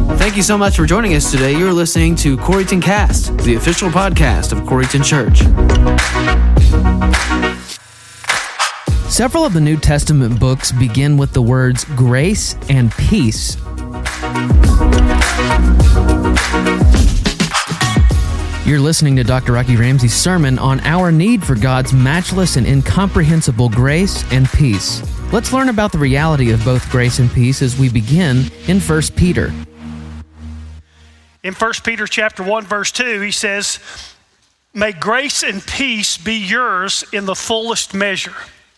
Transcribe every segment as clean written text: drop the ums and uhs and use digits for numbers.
Thank you so much for joining us today. You're listening to Coreyton Cast, the official podcast of Coreyton Church. Several of the New Testament books begin with the words grace and peace. You're listening to Dr. Rocky Ramsey's sermon on our need for God's matchless and incomprehensible grace and peace. Let's learn about the reality of both grace and peace as we begin in 1 Peter. In 1 Peter chapter 1, verse 2, he says, "May grace and peace be yours in the fullest measure."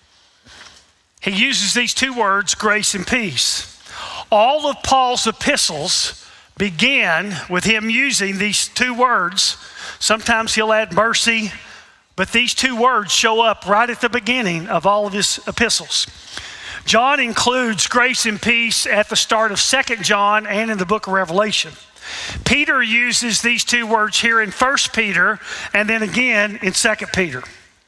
He uses these two words, grace and peace. All of Paul's epistles begin with him using these two words. Sometimes he'll add mercy, but these two words show up right at the beginning of all of his epistles. John includes grace and peace at the start of 2 John and in the book of Revelation. Peter uses these two words here in 1 Peter and then again in 2 Peter.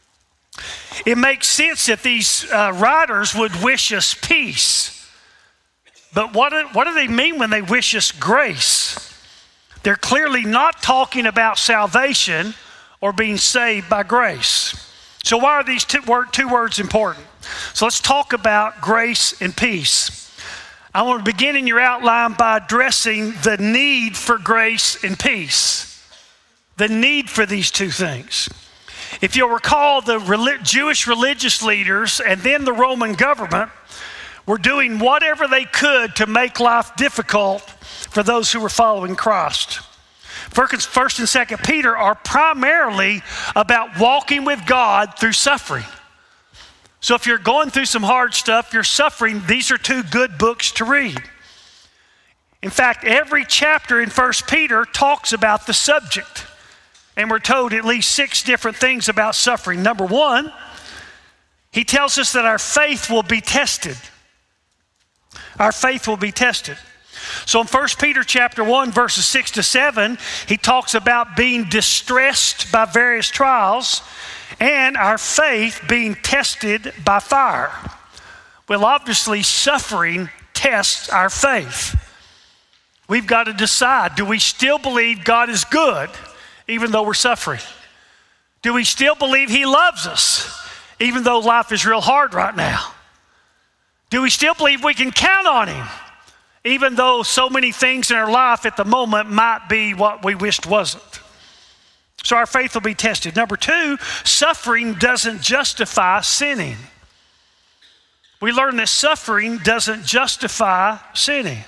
It makes sense that these writers would wish us peace. But what do they mean when they wish us grace? They're clearly not talking about salvation or being saved by grace. So why are these two words important? So let's talk about grace and peace. I want to begin in your outline by addressing the need for grace and peace. The need for these two things. If you'll recall, the Jewish religious leaders and then the Roman government were doing whatever they could to make life difficult for those who were following Christ. 1st and 2nd Peter are primarily about walking with God through suffering. So if you're going through some hard stuff, you're suffering, these are two good books to read. In fact, every chapter in 1 Peter talks about the subject. And we're told at least 6 different things about suffering. Number 1, he tells us that our faith will be tested. Our faith will be tested. So in 1 Peter chapter 1, verses 6 to 7, he talks about being distressed by various trials and our faith being tested by fire. Well, obviously, suffering tests our faith. We've got to decide, do we still believe God is good even though we're suffering? Do we still believe he loves us even though life is real hard right now? Do we still believe we can count on him even though so many things in our life at the moment might be what we wished wasn't? So our faith will be tested. Number 2, suffering doesn't justify sinning. We learn that suffering doesn't justify sinning.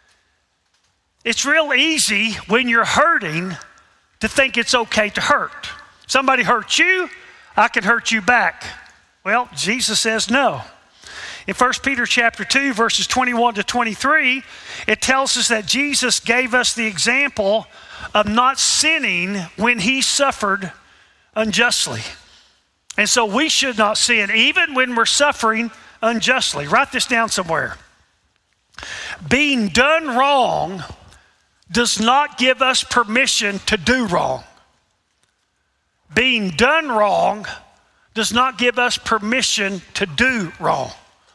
It's real easy when you're hurting to think it's okay to hurt. Somebody hurts you, I can hurt you back. Well, Jesus says no. In 1 Peter chapter 2, verses 21 to 23, it tells us that Jesus gave us the example of not sinning when he suffered unjustly. And so we should not sin even when we're suffering unjustly. Write this down somewhere. Being done wrong does not give us permission to do wrong. Being done wrong does not give us permission to do wrong.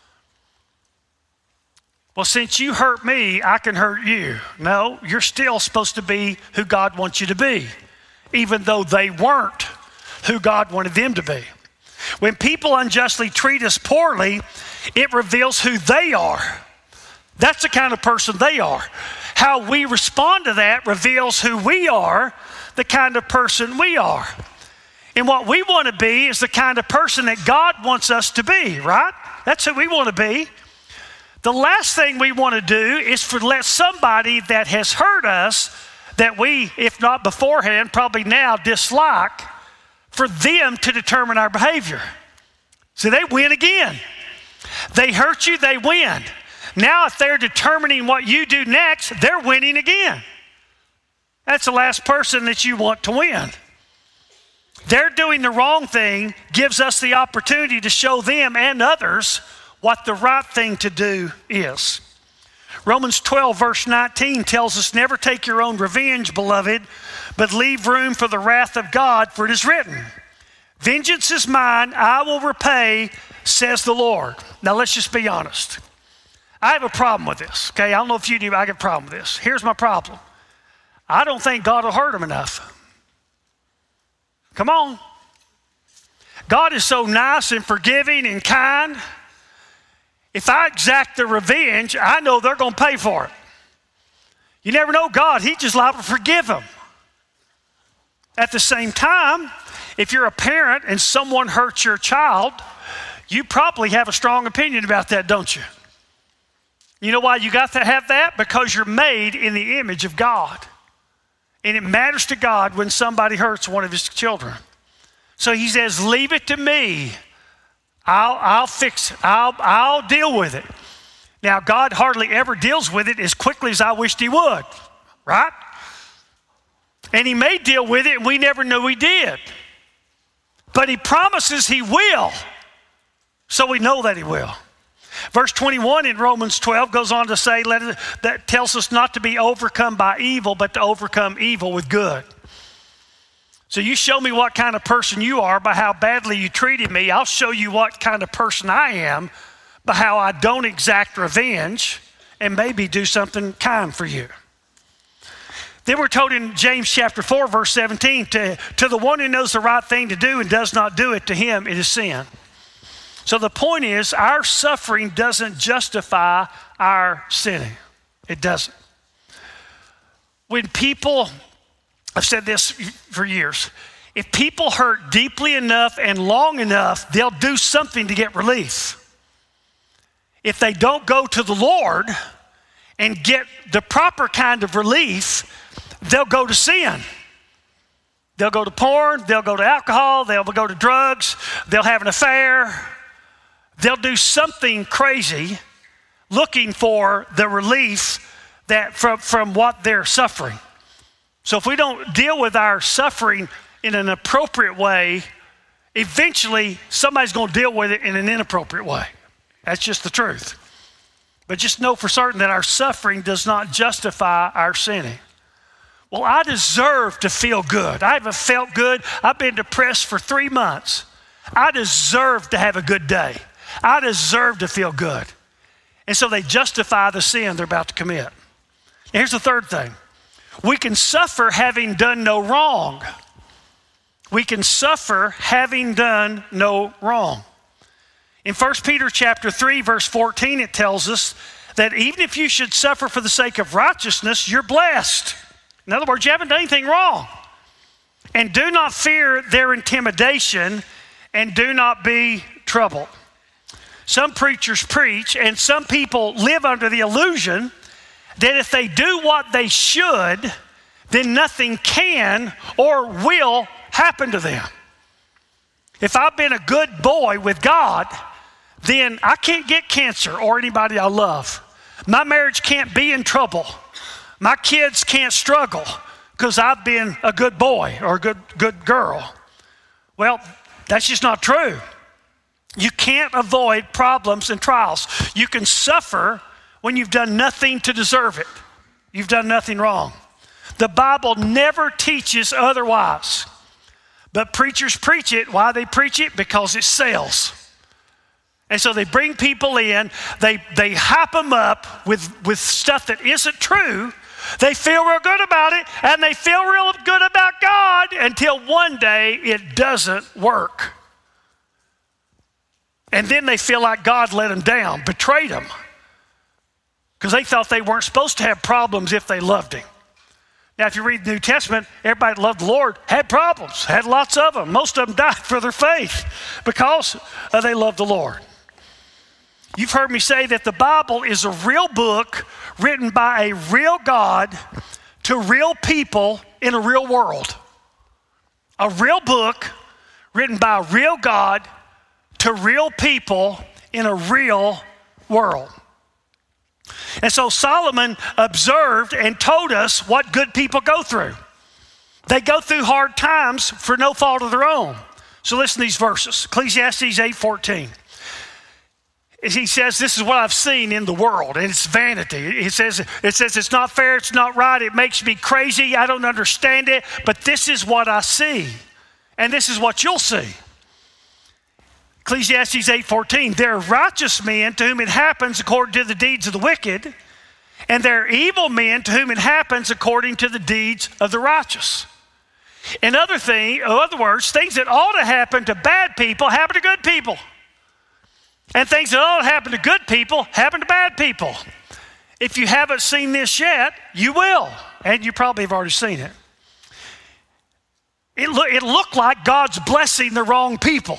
Well, since you hurt me, I can hurt you. No, you're still supposed to be who God wants you to be, even though they weren't who God wanted them to be. When people unjustly treat us poorly, it reveals who they are. That's the kind of person they are. How we respond to that reveals who we are, the kind of person we are. And what we want to be is the kind of person that God wants us to be, right? That's who we want to be. The last thing we want to do is let somebody that has hurt us, that we, if not beforehand, probably now dislike, for them to determine our behavior. See, they win again. They hurt you, they win. Now, if they're determining what you do next, they're winning again. That's the last person that you want to win. They're doing the wrong thing gives us the opportunity to show them and others what the right thing to do is. Romans 12, verse 19 tells us, "Never take your own revenge, beloved, but leave room for the wrath of God, for it is written, 'Vengeance is mine, I will repay, says the Lord.'" Now let's just be honest. I have a problem with this, okay? I don't know if you do, but I got a problem with this. Here's my problem. I don't think God will hurt him enough. Come on. God is so nice and forgiving and kind. If I exact the revenge, I know they're going to pay for it. You never know God. He just liable to forgive them. At the same time, if you're a parent and someone hurts your child, you probably have a strong opinion about that, don't you? You know why you got to have that? Because you're made in the image of God. And it matters to God when somebody hurts one of his children. So he says, leave it to me. I'll fix it. I'll deal with it. Now, God hardly ever deals with it as quickly as I wished he would, right? And he may deal with it and we never knew he did. But he promises he will. So we know that he will. Verse 21 in Romans 12 goes on to say, that tells us not to be overcome by evil, but to overcome evil with good. So you show me what kind of person you are by how badly you treated me. I'll show you what kind of person I am by how I don't exact revenge and maybe do something kind for you. Then we're told in James chapter 4, verse 17, to the one who knows the right thing to do and does not do it, to him it is sin. So the point is, our suffering doesn't justify our sinning. It doesn't. When people, I've said this for years, if people hurt deeply enough and long enough, they'll do something to get relief. If they don't go to the Lord and get the proper kind of relief, they'll go to sin. They'll go to porn, they'll go to alcohol, they'll go to drugs, they'll have an affair. They'll do something crazy looking for the relief that from what they're suffering. So if we don't deal with our suffering in an appropriate way, eventually somebody's going to deal with it in an inappropriate way. That's just the truth. But just know for certain that our suffering does not justify our sinning. Well, I deserve to feel good. I haven't felt good. I've been depressed for 3 months. I deserve to have a good day. I deserve to feel good. And so they justify the sin they're about to commit. And here's the third thing. We can suffer having done no wrong. We can suffer having done no wrong. In 1 Peter chapter 3, verse 14, it tells us that even if you should suffer for the sake of righteousness, you're blessed. In other words, you haven't done anything wrong. And do not fear their intimidation, and do not be troubled. Some preachers preach, and some people live under the illusion that if they do what they should, then nothing can or will happen to them. If I've been a good boy with God, then I can't get cancer or anybody I love. My marriage can't be in trouble. My kids can't struggle because I've been a good boy or a good girl. Well, that's just not true. You can't avoid problems and trials. You can suffer when you've done nothing to deserve it. You've done nothing wrong. The Bible never teaches otherwise. But preachers preach it. Why they preach it? Because it sells. And so they bring people in, they hype them up with stuff that isn't true. They feel real good about it, and they feel real good about God until one day it doesn't work. And then they feel like God let them down, betrayed them, because they thought they weren't supposed to have problems if they loved him. Now, if you read the New Testament, everybody that loved the Lord had problems, had lots of them. Most of them died for their faith because they loved the Lord. You've heard me say that the Bible is a real book written by a real God to real people in a real world. A real book written by a real God to real people in a real world. And so Solomon observed and told us what good people go through. They go through hard times for no fault of their own. So listen to these verses. Ecclesiastes 8:14. He says, this is what I've seen in the world, and it's vanity. It says it's not fair, it's not right, it makes me crazy, I don't understand it, but this is what I see, and this is what you'll see. Ecclesiastes 8:14, there are righteous men to whom it happens according to the deeds of the wicked, and there are evil men to whom it happens according to the deeds of the righteous. In other words, things that ought to happen to bad people happen to good people. And things that ought to happen to good people happen to bad people. If you haven't seen this yet, you will. And you probably have already seen it. It looked like God's blessing the wrong people.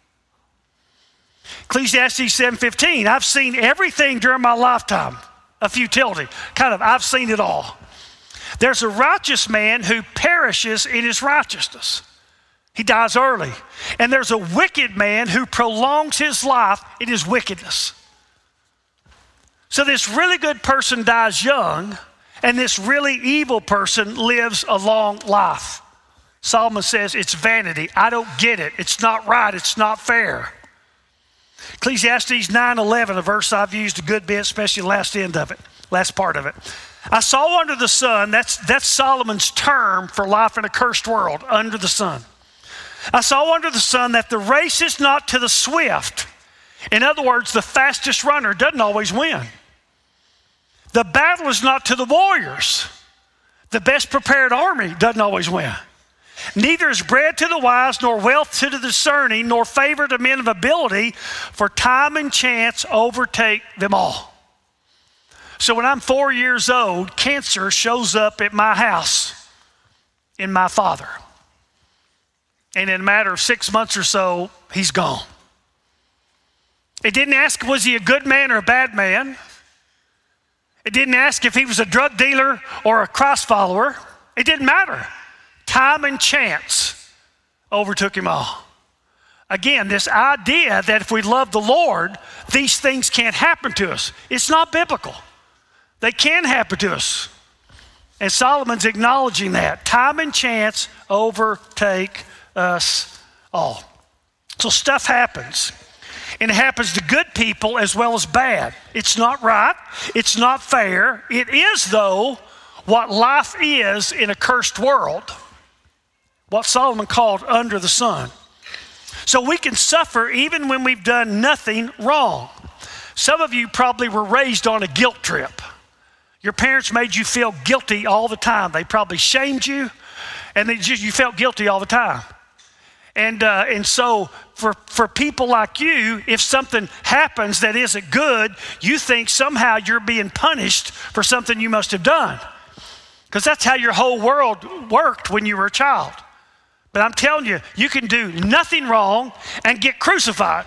Ecclesiastes 7:15, I've seen everything during my lifetime of futility. I've seen it all. There's a righteous man who perishes in his righteousness. He dies early. And there's a wicked man who prolongs his life in his wickedness. So this really good person dies young, and this really evil person lives a long life. Solomon says it's vanity. I don't get it. It's not right. It's not fair. Ecclesiastes 9:11, a verse I've used a good bit, especially the last part of it. I saw under the sun, that's Solomon's term for life in a cursed world, under the sun. I saw under the sun that the race is not to the swift. In other words, the fastest runner doesn't always win. The battle is not to the warriors. The best prepared army doesn't always win. Neither is bread to the wise, nor wealth to the discerning, nor favor to men of ability, for time and chance overtake them all. So when I'm 4 years old, cancer shows up at my house in my father. And in a matter of 6 months or so, he's gone. It didn't ask, was he a good man or a bad man? It didn't ask if he was a drug dealer or a Christ follower. It didn't matter. Time and chance overtook him all. Again, this idea that if we love the Lord, these things can't happen to us. It's not biblical. They can happen to us. And Solomon's acknowledging that. Time and chance overtake us all. So stuff happens. And it happens to good people as well as bad. It's not right. It's not fair. It is, though, what life is in a cursed world. What Solomon called under the sun. So we can suffer even when we've done nothing wrong. Some of you probably were raised on a guilt trip. Your parents made you feel guilty all the time. They probably shamed you, and you felt guilty all the time. And so for people like you, if something happens that isn't good, you think somehow you're being punished for something you must have done. Because that's how your whole world worked when you were a child. But I'm telling you, you can do nothing wrong and get crucified.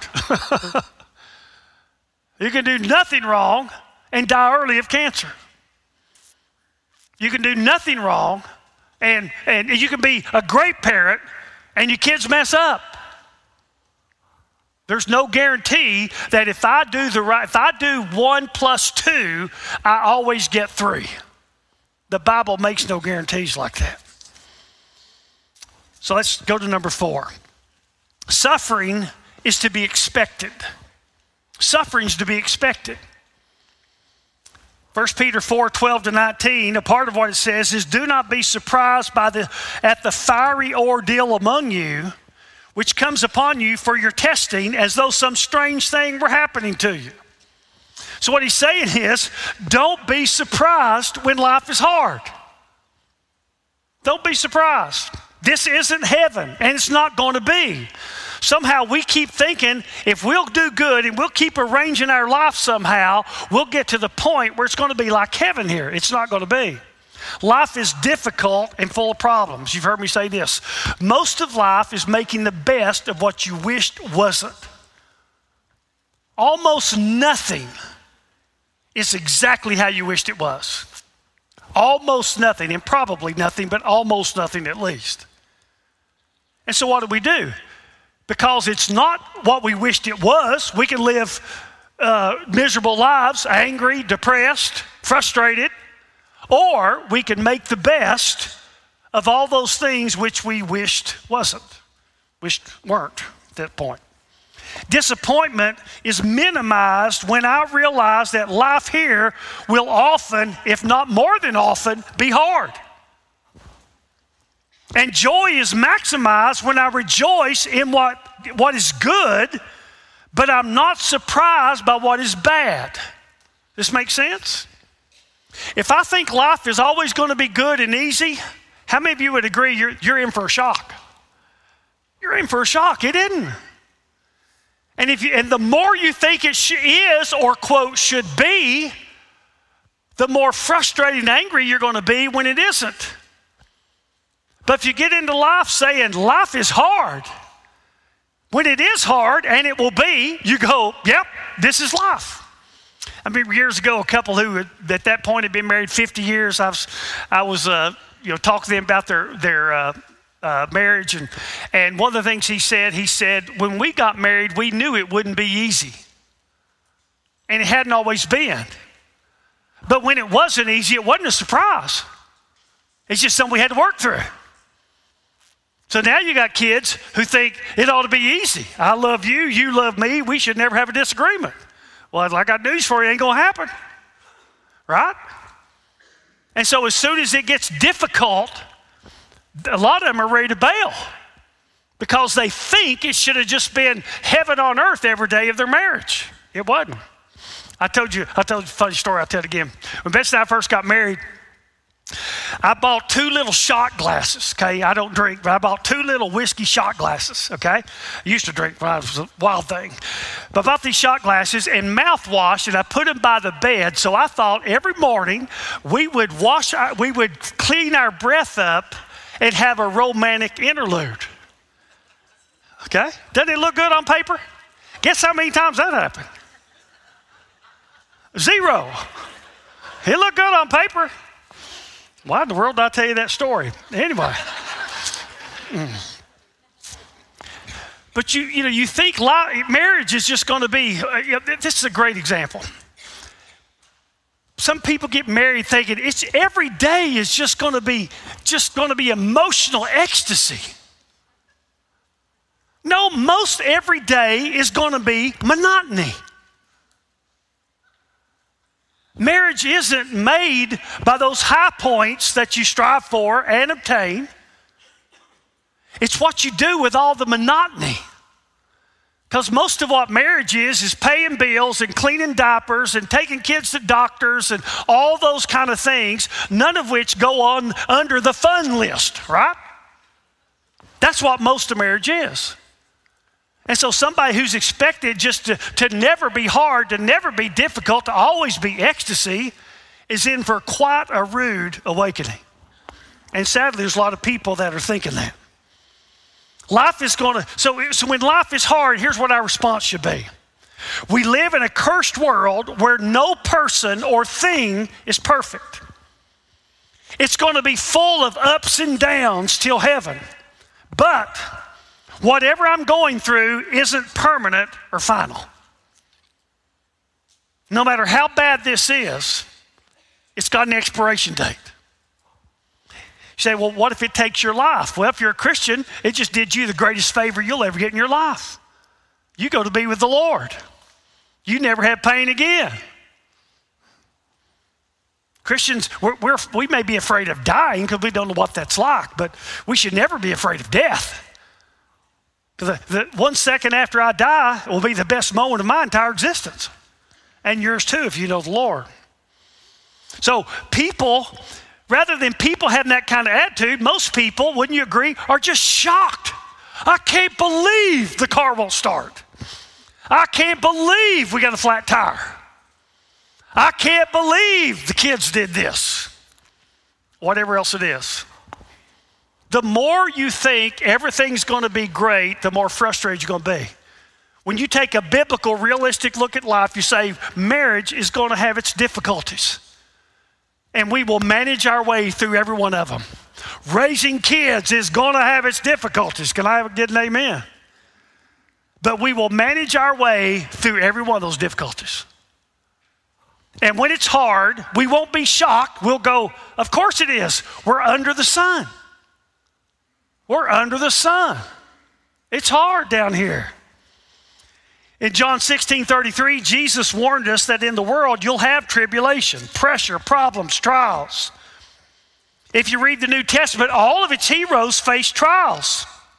You can do nothing wrong and die early of cancer. You can do nothing wrong and you can be a great parent and your kids mess up. There's no guarantee that if I do 1 plus 2, I always get 3. The Bible makes no guarantees like that. So let's go to number 4. Suffering is to be expected. Suffering is to be expected. 1 Peter 4:12-19, a part of what it says is, do not be surprised at the fiery ordeal among you, which comes upon you for your testing, as though some strange thing were happening to you. So what he's saying is, don't be surprised when life is hard. Don't be surprised. This isn't heaven, and it's not going to be. Somehow we keep thinking if we'll do good and we'll keep arranging our life somehow, we'll get to the point where it's going to be like heaven here. It's not going to be. Life is difficult and full of problems. You've heard me say this. Most of life is making the best of what you wished wasn't. Almost nothing is exactly how you wished it was. Almost nothing, and probably nothing, but almost nothing at least. And so what do? Because it's not what we wished it was. We can live miserable lives, angry, depressed, frustrated, or we can make the best of all those things which we wished weren't at that point. Disappointment is minimized when I realize that life here will often, if not more than often, be hard. And joy is maximized when I rejoice in what is good but I'm not surprised by what is bad. This makes sense? If I think life is always going to be good and easy, how many of you would agree you're in for a shock? You're in for a shock. It isn't. And the more you think it is, or quote, should be, the more frustrated and angry you're going to be when it isn't. But if you get into life saying life is hard, when it is hard, and it will be, you go, yep, this is life. I mean, years ago, a couple who at that point had been married 50 years, I was talking to them about their marriage, and one of the things he said, when we got married, we knew it wouldn't be easy. And it hadn't always been. But when it wasn't easy, it wasn't a surprise. It's just something we had to work through. So now you got kids who think it ought to be easy. I love you, you love me, we should never have a disagreement. Well, I got news for you, it ain't gonna happen, right? And so as soon as it gets difficult, a lot of them are ready to bail because they think it should have just been heaven on earth every day of their marriage. It wasn't. I told you a funny story, I'll tell it again. When Betsy and I first got married, I bought 2 little shot glasses, okay? I don't drink, but I bought 2 little whiskey shot glasses, okay? I used to drink when I was a wild thing. But I bought these shot glasses and mouthwash, and I put them by the bed. So I thought every morning we would clean our breath up and have a romantic interlude, okay? Doesn't it look good on paper? Guess how many times that happened? 0. It looked good on paper. Why in the world did I tell you that story? Anyway. But you think marriage is just going to be, this is a great example. Some people get married thinking every day is just going to be emotional ecstasy. No, most every day is going to be monotony. Marriage isn't made by those high points that you strive for and obtain. It's what you do with all the monotony. Because most of what marriage is paying bills and cleaning diapers and taking kids to doctors and all those kind of things, none of which go on under the fun list, right? That's what most of marriage is. And so somebody who's expected just to never be hard, to never be difficult, to always be ecstasy, is in for quite a rude awakening. And sadly, there's a lot of people that are thinking that. So when life is hard, here's what our response should be. We live in a cursed world where no person or thing is perfect. It's going to be full of ups and downs till heaven. But whatever I'm going through isn't permanent or final. No matter how bad this is, it's got an expiration date. You say, well, what if it takes your life? Well, if you're a Christian, it just did you the greatest favor you'll ever get in your life. You go to be with the Lord. You never have pain again. Christians, we may be afraid of dying because we don't know what that's like, but we should never be afraid of death. Because the 1 second after I die will be the best moment of my entire existence. And yours too, if you know the Lord. So rather than people having that kind of attitude, most people, wouldn't you agree, are just shocked. I can't believe the car won't start. I can't believe we got a flat tire. I can't believe the kids did this. Whatever else it is. The more you think everything's going to be great, the more frustrated you're going to be. When you take a biblical, realistic look at life, you say marriage is going to have its difficulties. And we will manage our way through every one of them. Raising kids is going to have its difficulties. Can I get an amen? But we will manage our way through every one of those difficulties. And when it's hard, we won't be shocked. We'll go, of course it is. We're under the sun. We're under the sun. It's hard down here. In John 16:33, Jesus warned us that in the world you'll have tribulation, pressure, problems, trials. If you read the New Testament, all of its heroes faced trials.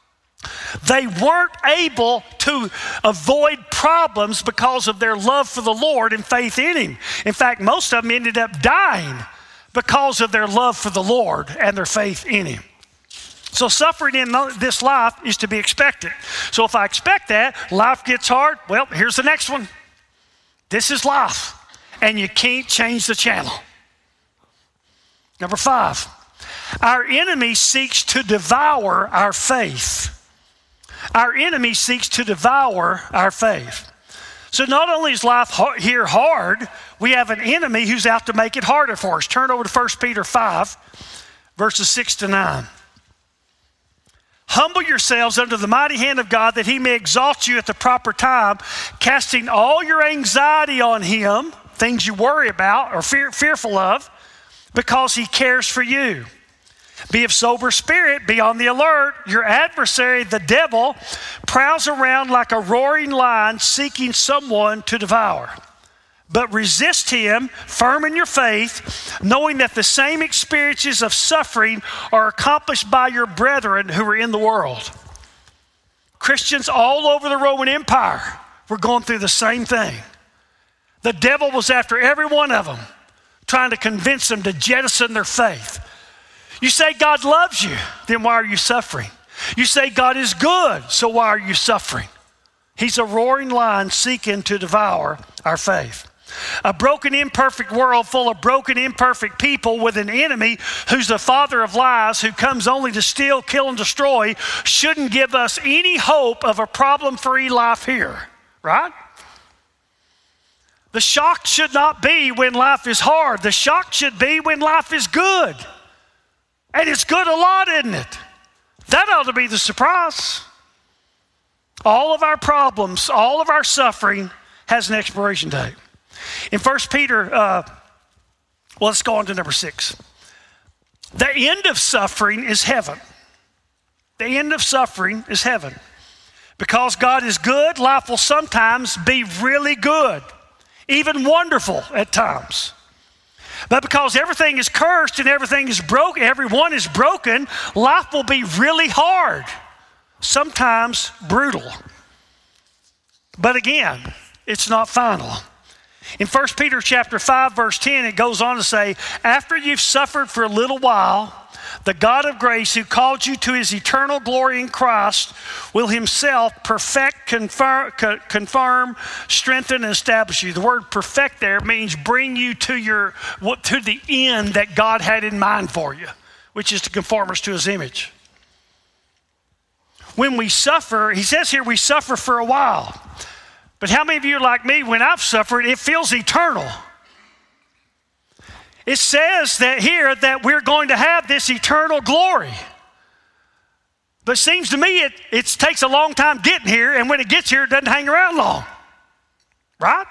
They weren't able to avoid problems because of their love for the Lord and faith in Him. In fact, most of them ended up dying because of their love for the Lord and their faith in Him. So suffering in this life is to be expected. So if I expect that, life gets hard, well, here's the next one. This is life, and you can't change the channel. Number 5, our enemy seeks to devour our faith. Our enemy seeks to devour our faith. So not only is life here hard, we have an enemy who's out to make it harder for us. Turn over to 1 Peter 5, verses 6 to 9. Humble yourselves under the mighty hand of God that He may exalt you at the proper time, casting all your anxiety on Him, things you worry about or fearful of, because He cares for you. Be of sober spirit, be on the alert. Your adversary, the devil, prowls around like a roaring lion seeking someone to devour. But resist him, firm in your faith, knowing that the same experiences of suffering are accomplished by your brethren who are in the world. Christians all over the Roman Empire were going through the same thing. The devil was after every one of them, trying to convince them to jettison their faith. You say God loves you, then why are you suffering? You say God is good, so why are you suffering? He's a roaring lion seeking to devour our faith. A broken, imperfect world full of broken, imperfect people with an enemy who's the father of lies, who comes only to steal, kill, and destroy, shouldn't give us any hope of a problem-free life here, right? The shock should not be when life is hard. The shock should be when life is good. And it's good a lot, isn't it? That ought to be the surprise. All of our problems, all of our suffering has an expiration date. In 1 Peter, let's go on to number 6. The end of suffering is heaven. The end of suffering is heaven. Because God is good, life will sometimes be really good, even wonderful at times. But because everything is cursed and everything is broken, everyone is broken, life will be really hard, sometimes brutal. But again, it's not final. In 1 Peter chapter 5, verse 10, it goes on to say, after you've suffered for a little while, the God of grace who called you to His eternal glory in Christ will Himself perfect, confirm, strengthen, and establish you. The word perfect there means bring you to the end that God had in mind for you, which is to conform us to His image. When we suffer, he says here we suffer for a while. But how many of you are like me? When I've suffered, it feels eternal. It says that here that we're going to have this eternal glory. But it seems to me it takes a long time getting here, and when it gets here, it doesn't hang around long. Right?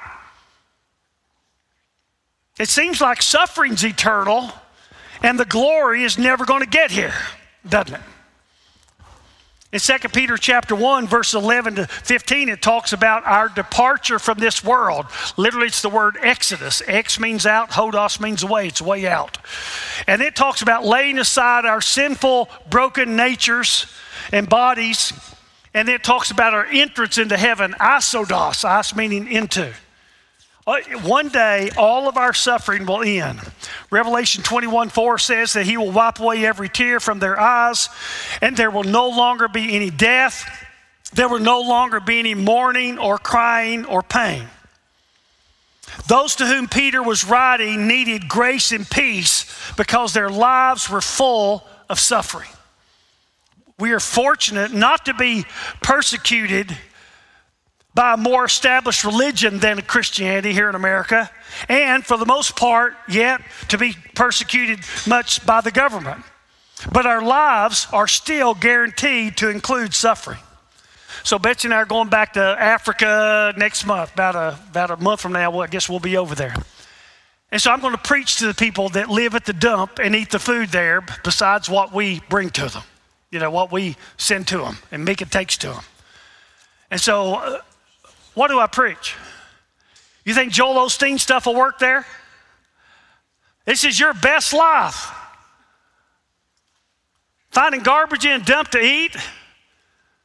It seems like suffering's eternal, and the glory is never going to get here, doesn't it? In 2 Peter chapter 1, verse 11 to 15, it talks about our departure from this world. Literally, it's the word exodus. Ex means out, hodos means away. It's way out. And it talks about laying aside our sinful, broken natures and bodies. And it talks about our entrance into heaven, isodos, is meaning into. One day, all of our suffering will end. Revelation 21:4 says that He will wipe away every tear from their eyes, and there will no longer be any death. There will no longer be any mourning or crying or pain. Those to whom Peter was writing needed grace and peace because their lives were full of suffering. We are fortunate not to be persecuted by a more established religion than Christianity here in America, and for the most part, yet to be persecuted much by the government. But our lives are still guaranteed to include suffering. So Betsy and I are going back to Africa next month, about a month from now. I guess we'll be over there. And so I'm going to preach to the people that live at the dump and eat the food there besides what we bring to them, what we send to them and Mika takes to them. And so what do I preach? You think Joel Osteen stuff will work there? This is your best life. Finding garbage in a dump to eat,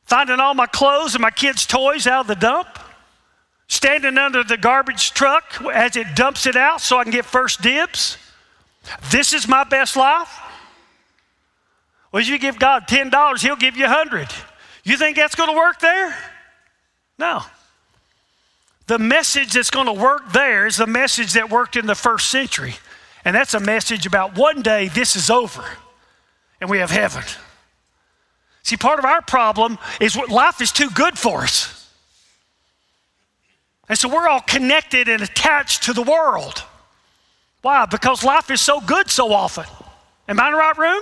finding all my clothes and my kids' toys out of the dump, standing under the garbage truck as it dumps it out so I can get first dibs. This is my best life. Well, if you give God $10, he'll give you $100. You think that's going to work there? No. The message that's going to work there is the message that worked in the first century. And that's a message about one day this is over and we have heaven. See, part of our problem is what life is too good for us. And so we're all connected and attached to the world. Why? Because life is so good so often. Am I in the right room?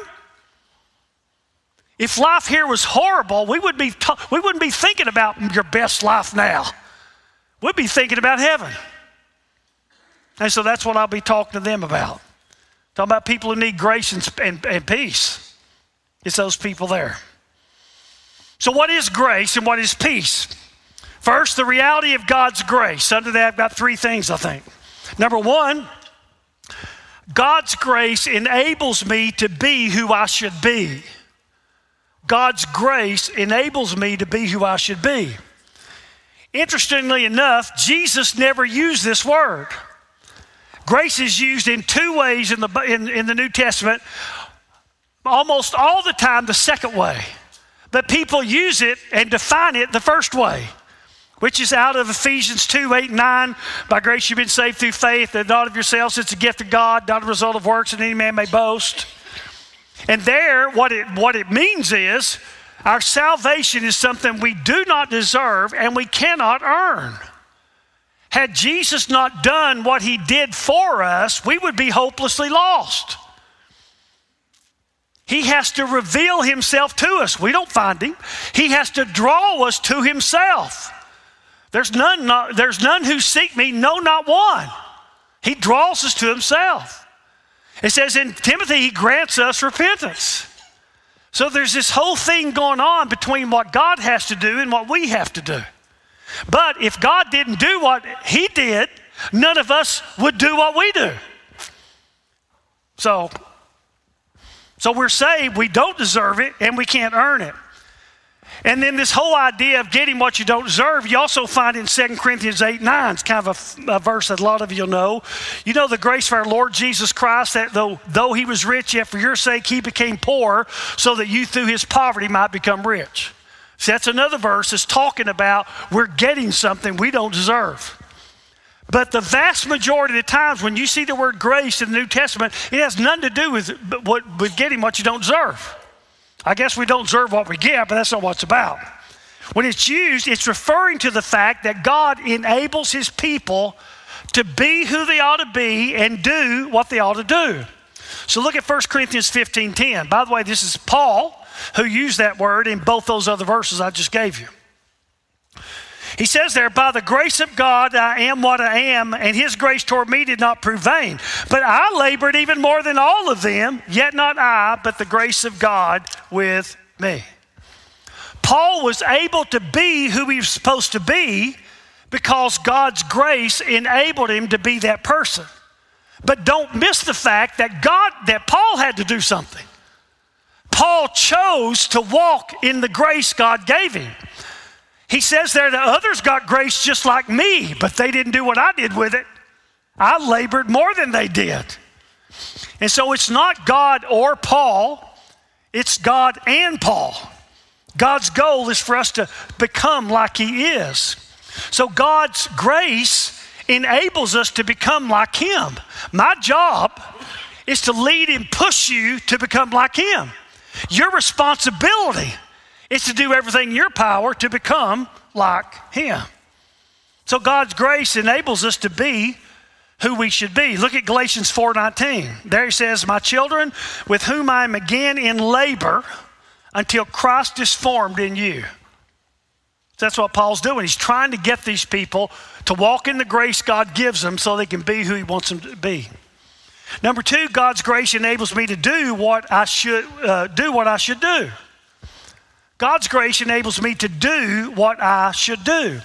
If life here was horrible, we wouldn't be thinking about your best life now. We'd be thinking about heaven. And so that's what I'll be talking to them about. Talking about people who need grace and peace. It's those people there. So what is grace and what is peace? First, the reality of God's grace. Under that, I've got three things, I think. Number one, God's grace enables me to be who I should be. God's grace enables me to be who I should be. Interestingly enough, Jesus never used this word. Grace is used in two ways in the New Testament. Almost all the time, the second way. But people use it and define it the first way, which is out of Ephesians 2, 8, 9. By grace you've been saved through faith, and not of yourselves. It's a gift of God, not a result of works, and any man may boast. And there, what it means is, our salvation is something we do not deserve and we cannot earn. Had Jesus not done what he did for us, we would be hopelessly lost. He has to reveal himself to us. We don't find him. He has to draw us to himself. There's none who seek me, no, not one. He draws us to himself. It says in Timothy, he grants us repentance. So there's this whole thing going on between what God has to do and what we have to do. But if God didn't do what he did, none of us would do what we do. So we're saved, we don't deserve it, and we can't earn it. And then this whole idea of getting what you don't deserve, you also find in 2 Corinthians 8, 9. It's kind of a verse that a lot of you know. You know the grace of our Lord Jesus Christ, that though he was rich, yet for your sake he became poor, so that you through his poverty might become rich. See, that's another verse that's talking about we're getting something we don't deserve. But the vast majority of the times when you see the word grace in the New Testament, it has nothing to do with getting what you don't deserve. I guess we don't deserve what we get, but that's not what it's about. When it's used, it's referring to the fact that God enables his people to be who they ought to be and do what they ought to do. So look at 1 Corinthians 15:10. By the way, this is Paul who used that word in both those other verses I just gave you. He says there, by the grace of God, I am what I am, and his grace toward me did not prove vain. But I labored even more than all of them, yet not I, but the grace of God with me. Paul was able to be who he was supposed to be because God's grace enabled him to be that person. But don't miss the fact that Paul had to do something. Paul chose to walk in the grace God gave him. He says there that others got grace just like me, but they didn't do what I did with it. I labored more than they did. And so it's not God or Paul, it's God and Paul. God's goal is for us to become like he is. So God's grace enables us to become like him. My job is to lead and push you to become like him. Your responsibility is to do everything in your power to become like him. So God's grace enables us to be who we should be. Look at Galatians 4:19. There he says, my children, with whom I am again in labor until Christ is formed in you. That's what Paul's doing. He's trying to get these people to walk in the grace God gives them so they can be who he wants them to be. Number two, God's grace enables me to do what I should do. God's grace enables me to do what I should do.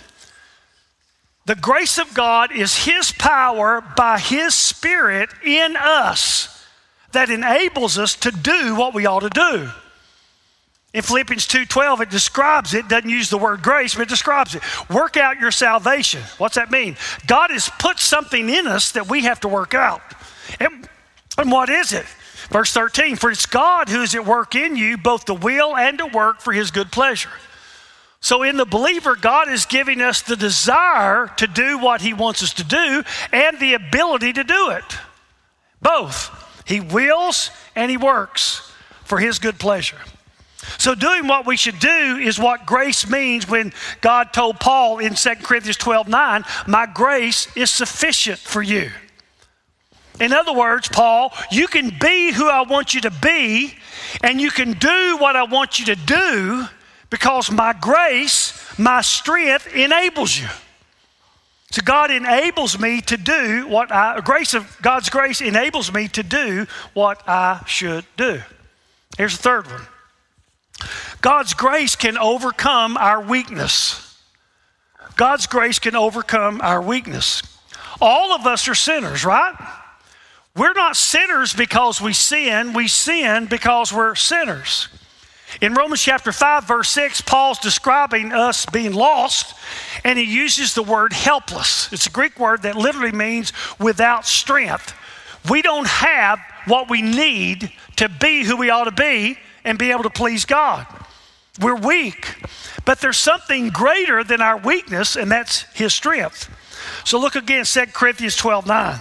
The grace of God is his power by his Spirit in us that enables us to do what we ought to do. In Philippians 2:12, it describes it, doesn't use the word grace, but it describes it. Work out your salvation. What's that mean? God has put something in us that we have to work out. And what is it? Verse 13, for it's God who is at work in you, both to will and to work for his good pleasure. So in the believer, God is giving us the desire to do what he wants us to do and the ability to do it. Both. He wills and he works for his good pleasure. So doing what we should do is what grace means when God told Paul in 2 Corinthians 12:9, my grace is sufficient for you. In other words, Paul, you can be who I want you to be, and you can do what I want you to do because my grace, my strength enables you. So God enables me to do God's grace enables me to do what I should do. Here's the third one. God's grace can overcome our weakness. God's grace can overcome our weakness. All of us are sinners, right? We're not sinners because we sin because we're sinners. In Romans chapter 5, verse 6, Paul's describing us being lost, and he uses the word helpless. It's a Greek word that literally means without strength. We don't have what we need to be who we ought to be and be able to please God. We're weak, but there's something greater than our weakness, and that's his strength. So look again, 2 Corinthians 12:9.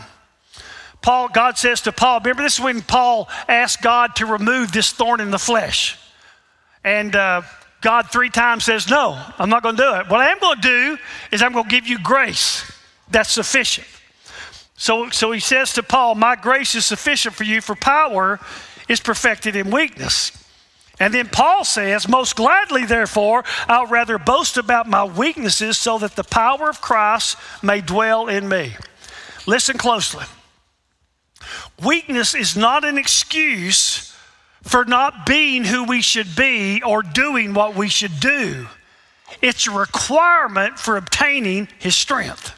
God says to Paul, remember this is when Paul asked God to remove this thorn in the flesh. And God 3 times says, no, I'm not going to do it. What I am going to do is I'm going to give you grace that's sufficient. So he says to Paul, my grace is sufficient for you, for power is perfected in weakness. And then Paul says, most gladly, therefore, I'll rather boast about my weaknesses so that the power of Christ may dwell in me. Listen closely. Weakness is not an excuse for not being who we should be or doing what we should do. It's a requirement for obtaining his strength.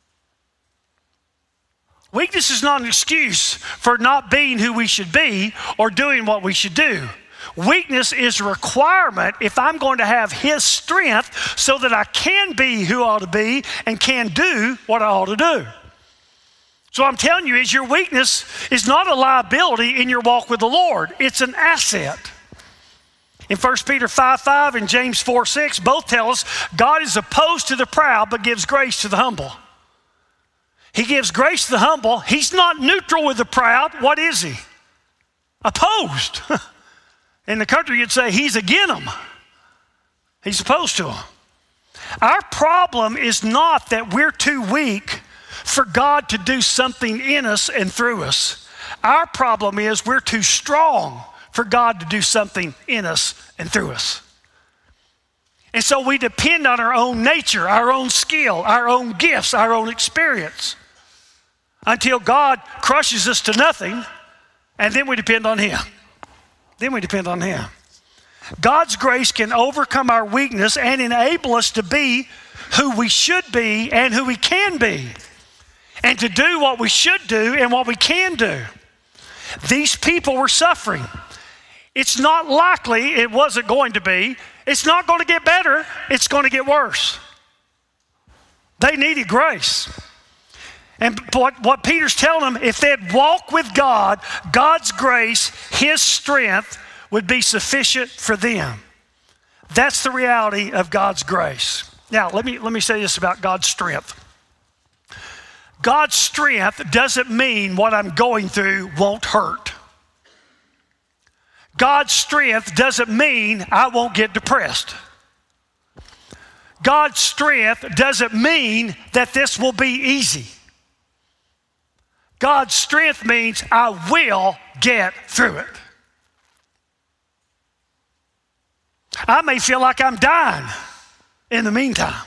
Weakness is not an excuse for not being who we should be or doing what we should do. Weakness is a requirement if I'm going to have his strength so that I can be who I ought to be and can do what I ought to do. So I'm telling you is your weakness is not a liability in your walk with the Lord. It's an asset. In 1 Peter 5:5 and James 4:6, both tell us God is opposed to the proud but gives grace to the humble. He gives grace to the humble. He's not neutral with the proud. What is he? Opposed. In the country, you'd say he's against them. He's opposed to them. Our problem is not that we're too weak for God to do something in us and through us. Our problem is we're too strong for God to do something in us and through us. And so we depend on our own nature, our own skill, our own gifts, our own experience until God crushes us to nothing, and then we depend on him. Then we depend on him. God's grace can overcome our weakness and enable us to be who we should be and who we can be, and to do what we should do and what we can do. These people were suffering. It's not likely it wasn't going to be. It's not going to get better. It's going to get worse. They needed grace. And what Peter's telling them, if they'd walk with God, God's grace, his strength would be sufficient for them. That's the reality of God's grace. Now, let me say this about God's strength. God's strength doesn't mean what I'm going through won't hurt. God's strength doesn't mean I won't get depressed. God's strength doesn't mean that this will be easy. God's strength means I will get through it. I may feel like I'm dying in the meantime.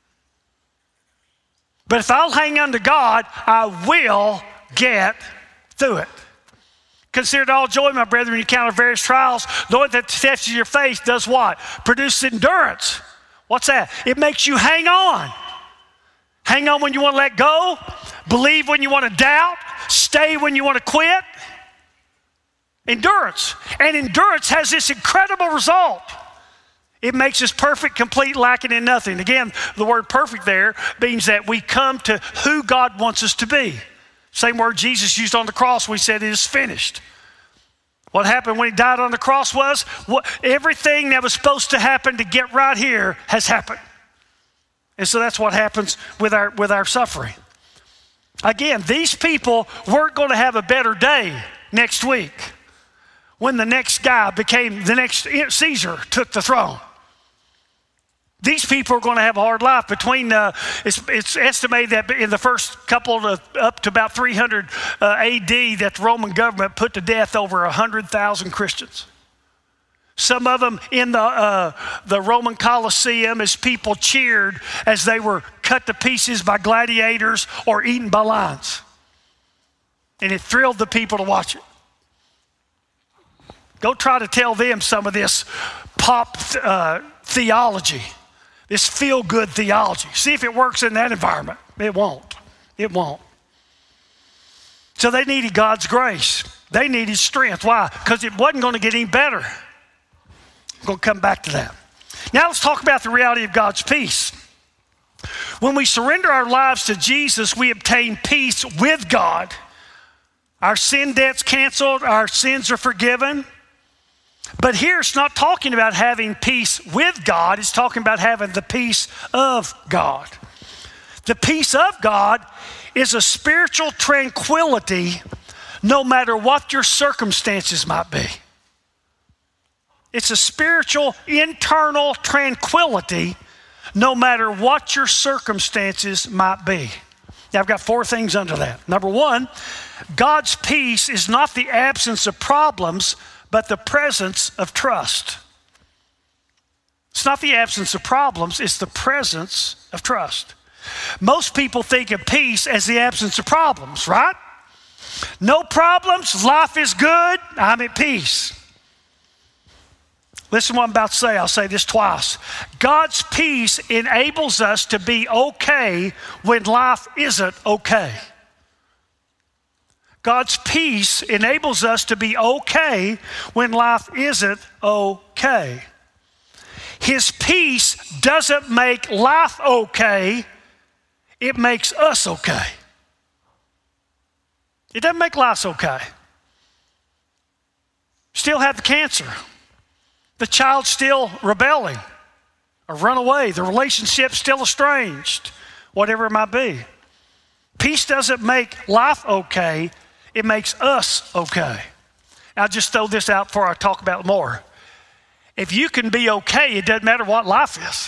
But if I'll hang on to God, I will get through it. Consider it all joy, my brethren, when you encounter various trials, knowing that the test of your faith does what? Produce endurance. What's that? It makes you hang on. Hang on when you want to let go. Believe when you want to doubt. Stay when you want to quit. Endurance. And endurance has this incredible result. It makes us perfect, complete, lacking in nothing. Again, the word perfect there means that we come to who God wants us to be. Same word Jesus used on the cross when he said it is finished. What happened when he died on the cross was everything that was supposed to happen to get right here has happened. And so that's what happens with our suffering. Again, these people weren't going to have a better day next week when the next guy became the next Caesar took the throne. These people are going to have a hard life. It's estimated that in the first couple up to about 300 AD that the Roman government put to death over 100,000 Christians. Some of them in the Roman Colosseum as people cheered as they were cut to pieces by gladiators or eaten by lions. And it thrilled the people to watch it. Go try to tell them some of this pop theology. This feel-good theology. See if it works in that environment. It won't. It won't. So they needed God's grace. They needed strength. Why? Because it wasn't going to get any better. I'm going to come back to that. Now let's talk about the reality of God's peace. When we surrender our lives to Jesus, we obtain peace with God. Our sin debt's canceled. Our sins are forgiven. But here it's not talking about having peace with God. It's talking about having the peace of God. The peace of God is a spiritual tranquility no matter what your circumstances might be. It's a spiritual internal tranquility no matter what your circumstances might be. Now I've got 4 things under that. Number 1, God's peace is not the absence of problems, but the presence of trust. It's not the absence of problems, it's the presence of trust. Most people think of peace as the absence of problems, right? No problems, life is good, I'm at peace. Listen to what I'm about to say, I'll say this twice. God's peace enables us to be okay when life isn't okay. God's peace enables us to be okay when life isn't okay. His peace doesn't make life okay, it makes us okay. It doesn't make life okay. Still have the cancer. The child's still rebelling or run away. The relationship's still estranged, whatever it might be. Peace doesn't make life okay, it makes us okay. I'll just throw this out before I talk about it more. If you can be okay, it doesn't matter what life is.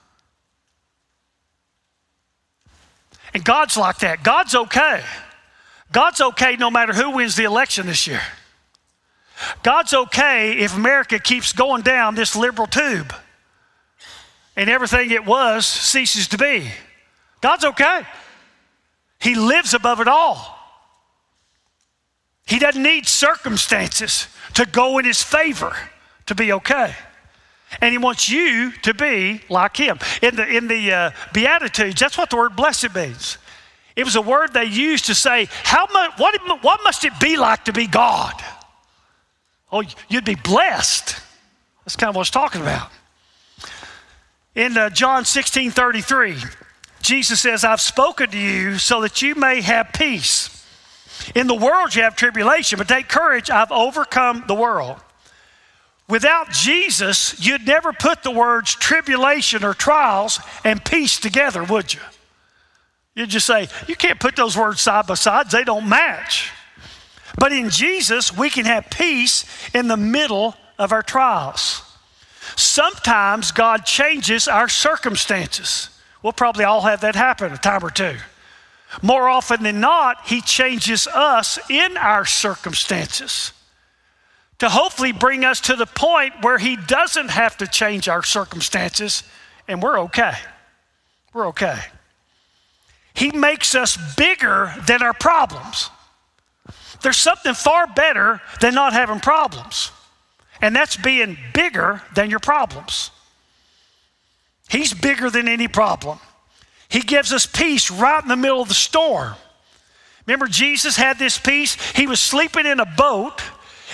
And God's like that. God's okay. God's okay no matter who wins the election this year. God's okay if America keeps going down this liberal tube and everything it was ceases to be. God's okay. He lives above it all. He doesn't need circumstances to go in his favor to be okay. And he wants you to be like him. In the Beatitudes, that's what the word blessed means. It was a word they used to say, what must it be like to be God? Oh, you'd be blessed. That's kind of what it's talking about. In John 16:33, Jesus says, I've spoken to you so that you may have peace. In the world you have tribulation, but take courage, I've overcome the world. Without Jesus, you'd never put the words tribulation or trials and peace together, would you? You'd just say, you can't put those words side by side, they don't match. But in Jesus, we can have peace in the middle of our trials. Sometimes God changes our circumstances. We'll probably all have that happen a time or two. More often than not, he changes us in our circumstances to hopefully bring us to the point where he doesn't have to change our circumstances and we're okay. We're okay. He makes us bigger than our problems. There's something far better than not having problems, and that's being bigger than your problems. He's bigger than any problem. He gives us peace right in the middle of the storm. Remember, Jesus had this peace. He was sleeping in a boat,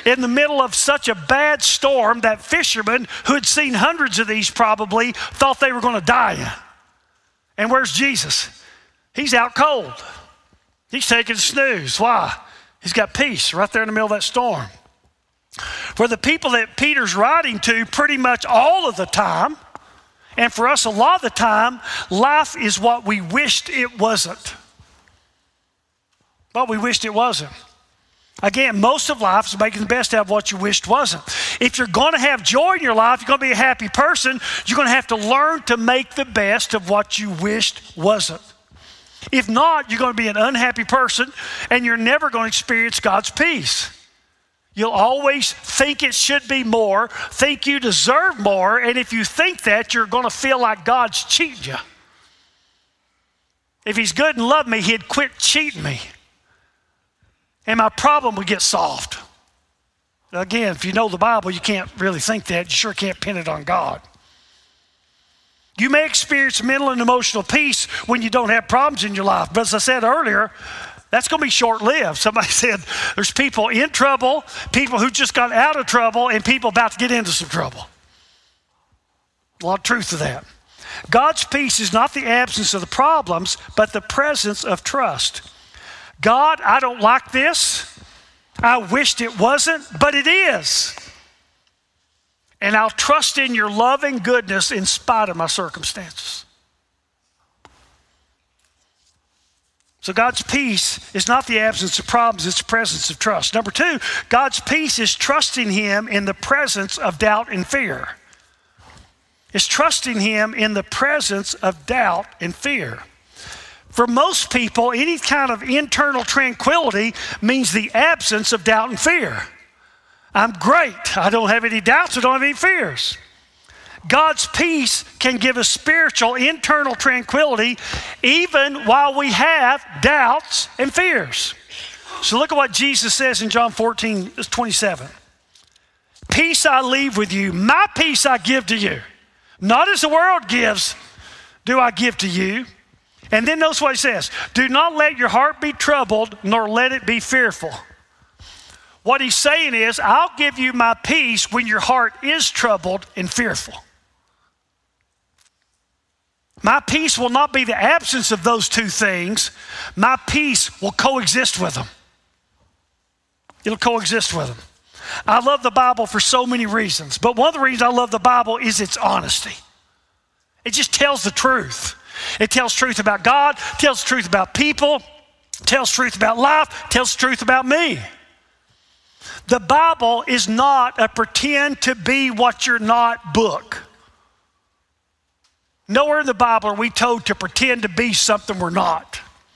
in the middle of such a bad storm that fishermen who had seen hundreds of these probably thought they were going to die in. And where's Jesus? He's out cold. He's taking a snooze. Why? He's got peace right there in the middle of that storm. For the people that Peter's writing to pretty much all of the time, and for us a lot of the time, life is what we wished it wasn't. What we wished it wasn't. Again, most of life is making the best out of what you wished wasn't. If you're going to have joy in your life, you're going to be a happy person, you're going to have to learn to make the best of what you wished wasn't. If not, you're going to be an unhappy person and you're never going to experience God's peace. You'll always think it should be more, think you deserve more, and if you think that, you're going to feel like God's cheating you. If he's good and loved me, he'd quit cheating me. And my problem would get solved. Again, if you know the Bible, you can't really think that. You sure can't pin it on God. You may experience mental and emotional peace when you don't have problems in your life. But as I said earlier, that's going to be short-lived. Somebody said there's people in trouble, people who just got out of trouble, and people about to get into some trouble. A lot of truth to that. God's peace is not the absence of the problems, but the presence of trust. God, I don't like this. I wished it wasn't, but it is. And I'll trust in your loving goodness in spite of my circumstances. So God's peace is not the absence of problems, it's the presence of trust. Number two, God's peace is trusting him in the presence of doubt and fear. It's trusting him in the presence of doubt and fear. For most people, any kind of internal tranquility means the absence of doubt and fear. I'm great. I don't have any doubts. I don't have any fears. God's peace can give us spiritual internal tranquility even while we have doubts and fears. So look at what Jesus says in John 14:27. Peace I leave with you. My peace I give to you. Not as the world gives, do I give to you. And then notice what he says. Do not let your heart be troubled, nor let it be fearful. What he's saying is, I'll give you my peace when your heart is troubled and fearful. My peace will not be the absence of those two things. My peace will coexist with them. It'll coexist with them. I love the Bible for so many reasons, but one of the reasons I love the Bible is its honesty. It just tells the truth. It tells truth about God, tells truth about people, tells truth about life, tells truth about me. The Bible is not a pretend to be what you're not book. Nowhere in the Bible are we told to pretend to be something we're not.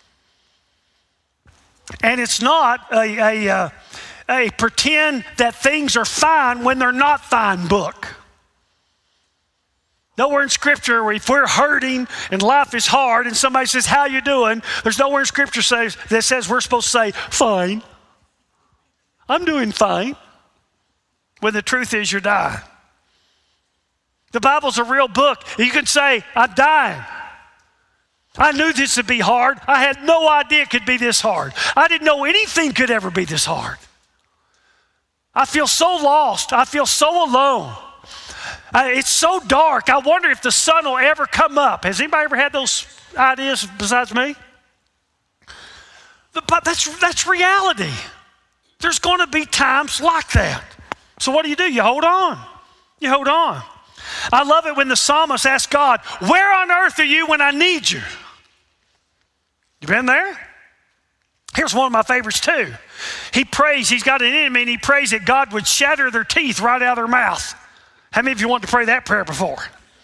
And it's not a pretend that things are fine when they're not fine book. Nowhere in Scripture where if we're hurting and life is hard and somebody says, how you doing? There's nowhere in Scripture that says we're supposed to say, fine. I'm doing fine. When the truth is you're dying. The Bible's a real book. You can say, I'm dying. I knew this would be hard. I had no idea it could be this hard. I didn't know anything could ever be this hard. I feel so lost. I feel so alone. It's so dark. I wonder if the sun will ever come up. Has anybody ever had those ideas besides me? But that's reality. There's going to be times like that. So what do? You hold on. You hold on. I love it when the psalmist asks God, where on earth are you when I need you? You been there? Here's one of my favorites too. He prays, he's got an enemy, and he prays that God would shatter their teeth right out of their mouth. How many of you want to pray that prayer before?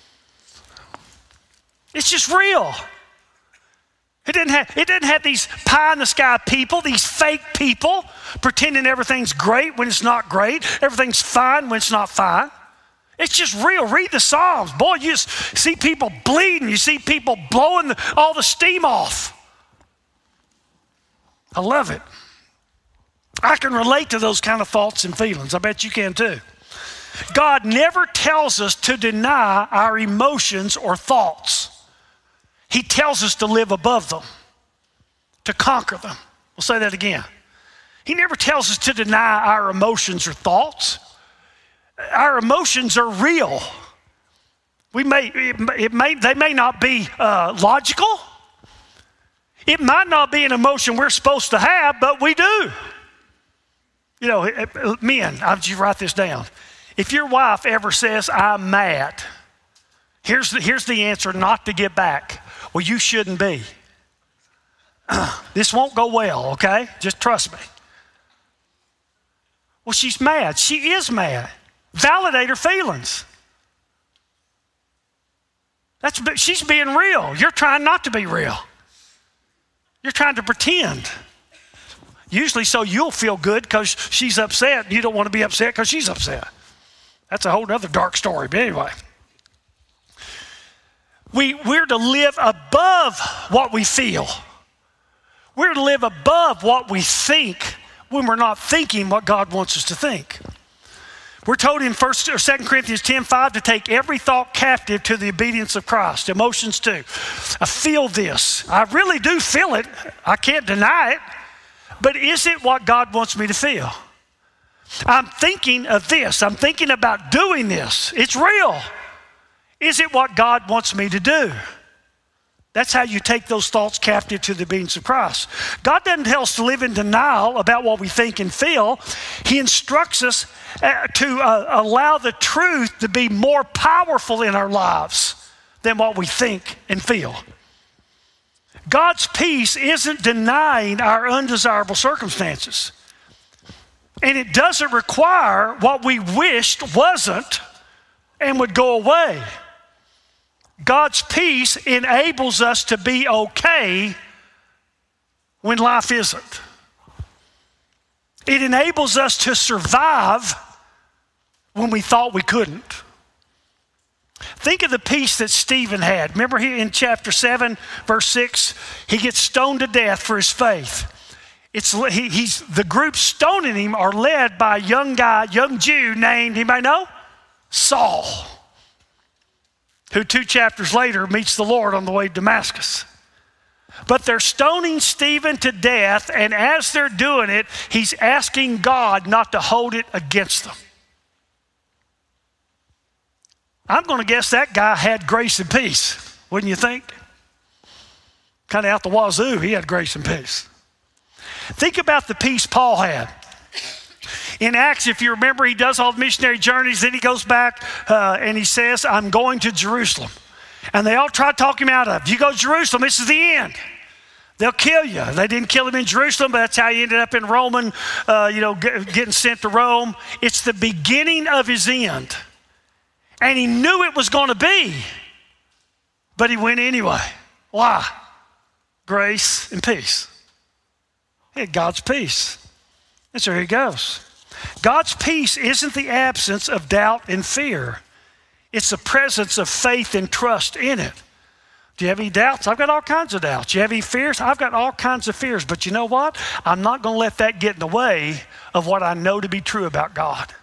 It's just real. It didn't have these pie-in-the-sky people, these fake people, pretending everything's great when it's not great, everything's fine when it's not fine. It's just real. Read the Psalms. Boy, you just see people bleeding. You see people blowing all the steam off. I love it. I can relate to those kind of thoughts and feelings. I bet you can too. God never tells us to deny our emotions or thoughts. He tells us to live above them, to conquer them. We'll say that again. He never tells us to deny our emotions or thoughts. Our emotions are real. They may not be logical. It might not be an emotion we're supposed to have, but we do. You know, men, I want you to write this down. If your wife ever says, I'm mad, here's the answer not to get back. Well, you shouldn't be. This won't go well, okay? Just trust me. Well, she's mad. She is mad. Validate her feelings. She's being real. You're trying not to be real. You're trying to pretend. Usually so you'll feel good because she's upset. And you don't want to be upset because she's upset. That's a whole other dark story. But anyway. We're to live above what we feel. We're to live above what we think when we're not thinking what God wants us to think. We're told in 2 Corinthians 10:5 to take every thought captive to the obedience of Christ. Emotions too. I feel this. I really do feel it. I can't deny it. But is it what God wants me to feel? I'm thinking of this. I'm thinking about doing this. It's real. Is it what God wants me to do? That's how you take those thoughts captive to the obedience of Christ. God doesn't tell us to live in denial about what we think and feel. He instructs us to allow the truth to be more powerful in our lives than what we think and feel. God's peace isn't denying our undesirable circumstances. And it doesn't require what we wished wasn't and would go away. God's peace enables us to be okay when life isn't. It enables us to survive when we thought we couldn't. Think of the peace that Stephen had. Remember in chapter 7, verse 6, he gets stoned to death for his faith. The group stoning him are led by a young Jew named, anybody know? Saul, who 2 chapters later meets the Lord on the way to Damascus. But they're stoning Stephen to death, and as they're doing it, he's asking God not to hold it against them. I'm going to guess that guy had grace and peace, wouldn't you think? Kind of out the wazoo, he had grace and peace. Think about the peace Paul had. In Acts, if you remember, he does all the missionary journeys, then he goes back and he says, I'm going to Jerusalem. And they all try to talk him out of it. You go to Jerusalem, this is the end. They'll kill you. They didn't kill him in Jerusalem, but that's how he ended up in Roman, getting sent to Rome. It's the beginning of his end. And he knew it was going to be, but he went anyway. Why? Grace and peace. He had God's peace. And so here he goes. God's peace isn't the absence of doubt and fear. It's the presence of faith and trust in it. Do you have any doubts? I've got all kinds of doubts. Do you have any fears? I've got all kinds of fears. But you know what? I'm not going to let that get in the way of what I know to be true about God.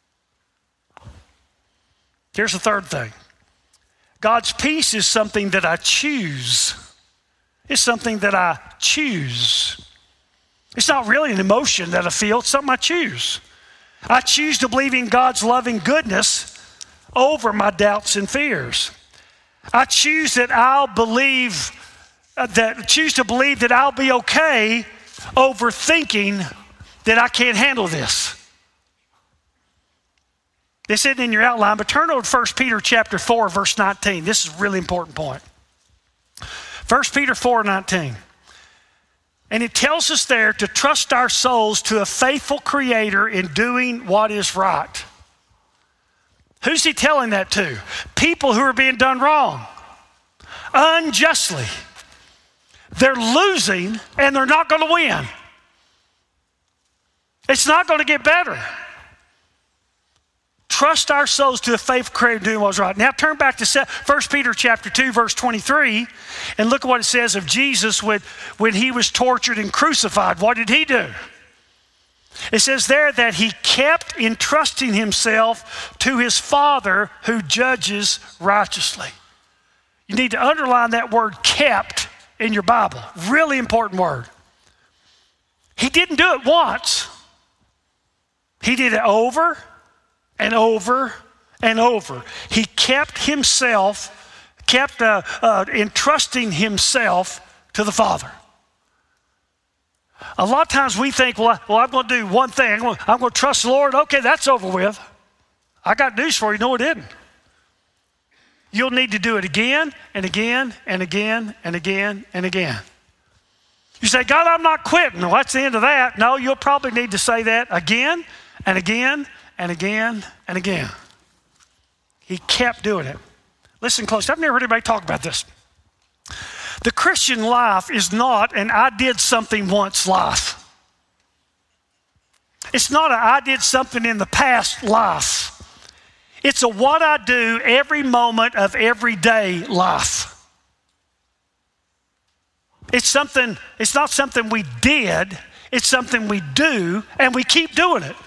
Here's the third thing. God's peace is something that I choose. It's something that I choose. It's not really an emotion that I feel. It's something I choose. I choose to believe in God's loving goodness over my doubts and fears. I choose that choose to believe that I'll be okay over thinking that I can't handle this. This isn't in your outline, but turn over to 1 Peter chapter 4, verse 19. This is a really important point. 1 Peter 4:19. And it tells us there to trust our souls to a faithful Creator in doing what is right. Who's he telling that to? People who are being done wrong, unjustly. They're losing and they're not going to win. It's not going to get better. Trust our souls to the faithful Creator doing what is right. Now turn back to 1 Peter chapter 2, verse 23, and look at what it says of Jesus when he was tortured and crucified. What did he do? It says there that he kept entrusting himself to his Father who judges righteously. You need to underline that word kept in your Bible. Really important word. He didn't do it once. He did it over and over and over. He kept entrusting himself to the Father. A lot of times we think, well, I'm going to do one thing. I'm going to trust the Lord. Okay, that's over with. I got news for you. No, it didn't. You'll need to do it again and again and again and again and again. You say, God, I'm not quitting. Well, that's the end of that. No, you'll probably need to say that again and again and again and again. He kept doing it. Listen close. I've never heard anybody talk about this. The Christian life is not an I did something once life. It's not an I did something in the past life. It's a what I do every moment of every day life. It's not something we did, it's something we do, and we keep doing it.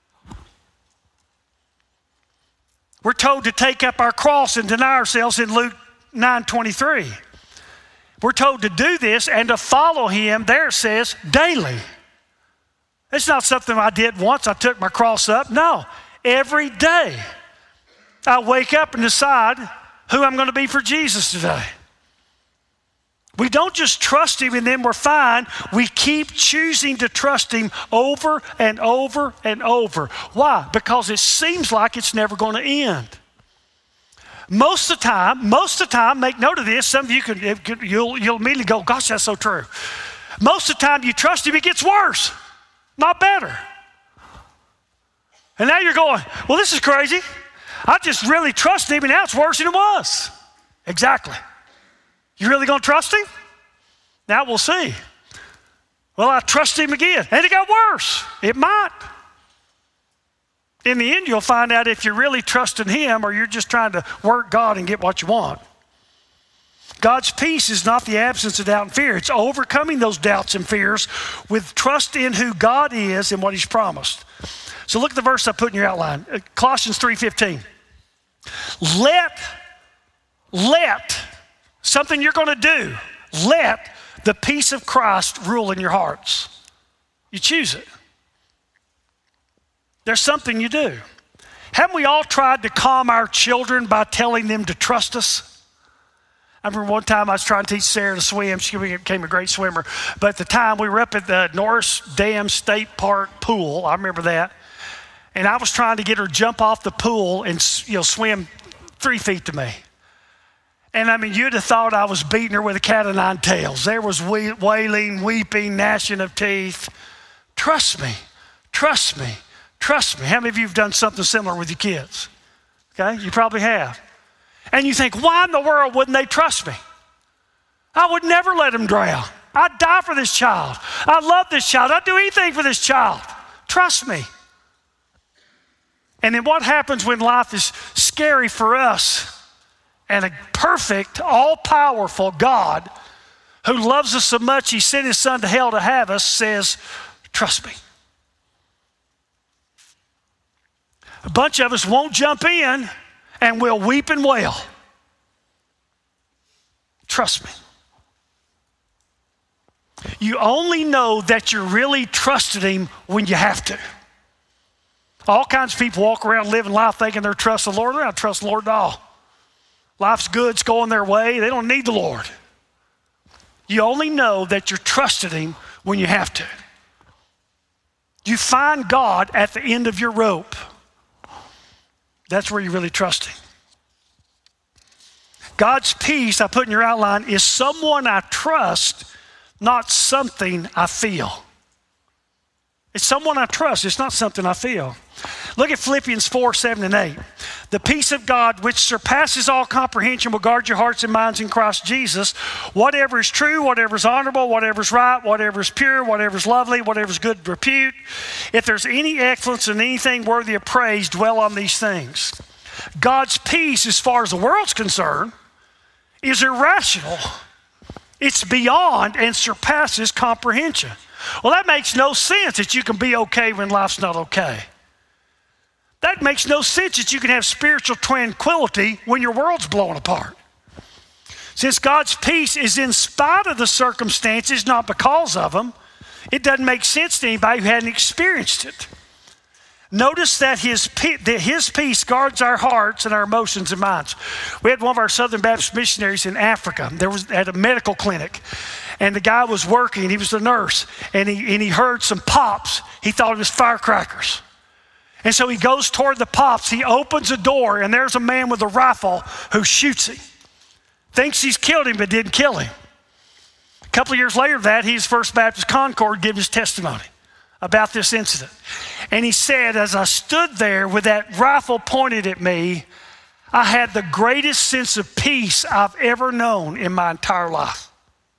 We're told to take up our cross and deny ourselves in Luke 9:23. We're told to do this and to follow him, there it says, daily. It's not something I did once, I took my cross up. No, every day. I wake up and decide who I'm going to be for Jesus today. We don't just trust him and then we're fine. We keep choosing to trust him over and over and over. Why? Because it seems like it's never going to end. Most of the time, make note of this. Some of you you'll immediately go, gosh, that's so true. Most of the time you trust him, it gets worse, not better. And now you're going, well, this is crazy. I just really trust him and now it's worse than it was. Exactly. You really gonna trust him? Now we'll see. Well, I trust him again and it got worse. It might. In the end, you'll find out if you're really trusting him or you're just trying to work God and get what you want. God's peace is not the absence of doubt and fear. It's overcoming those doubts and fears with trust in who God is and what he's promised. So look at the verse I put in your outline, Colossians 3:15. Let, something you're going to do, let the peace of Christ rule in your hearts. You choose it. There's something you do. Haven't we all tried to calm our children by telling them to trust us? I remember one time I was trying to teach Sarah to swim. She became a great swimmer. But at the time, we were up at the Norris Dam State Park pool. I remember that. And I was trying to get her to jump off the pool and swim 3 feet to me. And I mean, you'd have thought I was beating her with a cat of nine tails. There was wailing, weeping, gnashing of teeth. Trust me, trust me, trust me. How many of you have done something similar with your kids? Okay, you probably have. And you think, why in the world wouldn't they trust me? I would never let them drown. I'd die for this child. I love this child. I'd do anything for this child. Trust me. And then what happens when life is scary for us and a perfect, all-powerful God who loves us so much he sent his son to hell to have us says, trust me. A bunch of us won't jump in and we'll weep and wail. Trust me. You only know that you're really trusting him when you have to. All kinds of people walk around living life thinking they're trusting the Lord. They're not trusting the Lord at all. Life's good, it's going their way. They don't need the Lord. You only know that you're trusting him when you have to. You find God at the end of your rope. That's where you really trust him. God's peace, I put in your outline, is someone I trust, not something I feel. It's someone I trust. It's not something I feel. Look at Philippians 4:7-8. The peace of God, which surpasses all comprehension, will guard your hearts and minds in Christ Jesus. Whatever is true, whatever is honorable, whatever is right, whatever is pure, whatever is lovely, whatever is good repute. If there's any excellence in anything worthy of praise, dwell on these things. God's peace, as far as the world's concerned, is irrational. It's beyond and surpasses comprehension. Well, that makes no sense that you can be okay when life's not okay. That makes no sense that you can have spiritual tranquility when your world's blowing apart. Since God's peace is in spite of the circumstances, not because of them, It doesn't make sense to anybody who hadn't experienced it. Notice that his peace guards our hearts and our emotions and minds. We had one of our Southern Baptist missionaries in Africa. At a medical clinic, and the guy was working. He was the nurse, and he heard some pops. He thought it was firecrackers. And so he goes toward the pops. He opens a door, and there's a man with a rifle who shoots him. Thinks he's killed him, but didn't kill him. A couple of years later he's First Baptist Concord giving his testimony about this incident. And he said, as I stood there with that rifle pointed at me, I had the greatest sense of peace I've ever known in my entire life.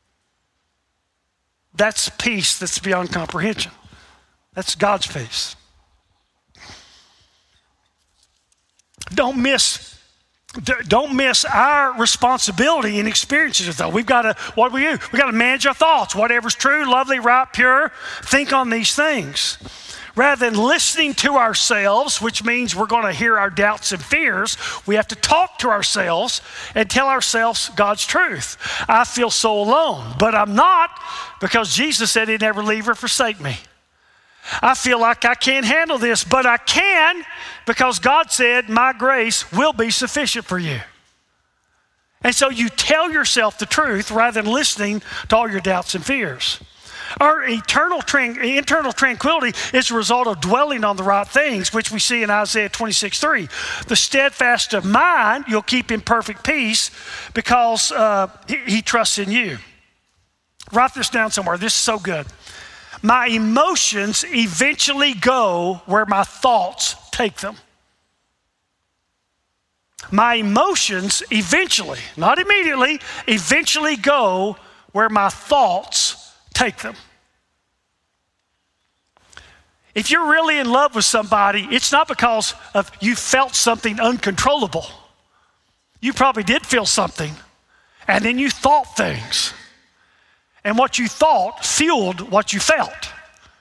That's peace that's beyond comprehension. That's God's peace. Don't miss our responsibility in experiences, though. We've got to manage our thoughts. Whatever's true, lovely, right, pure, think on these things. Rather than listening to ourselves, which means we're going to hear our doubts and fears, we have to talk to ourselves and tell ourselves God's truth. I feel so alone, but I'm not, because Jesus said he'd never leave or forsake me. I feel like I can't handle this, but I can, because God said my grace will be sufficient for you. And so you tell yourself the truth rather than listening to all your doubts and fears. Our internal tranquility is a result of dwelling on the right things, which we see in Isaiah 26:3. The steadfast of mind you'll keep in perfect peace because he trusts in you. Write this down somewhere. This is so good. My emotions eventually go where my thoughts take them. My emotions eventually, not immediately, eventually go where my thoughts take them. If you're really in love with somebody, it's not because of you felt something uncontrollable. You probably did feel something, and then you thought things. And what you thought fueled what you felt.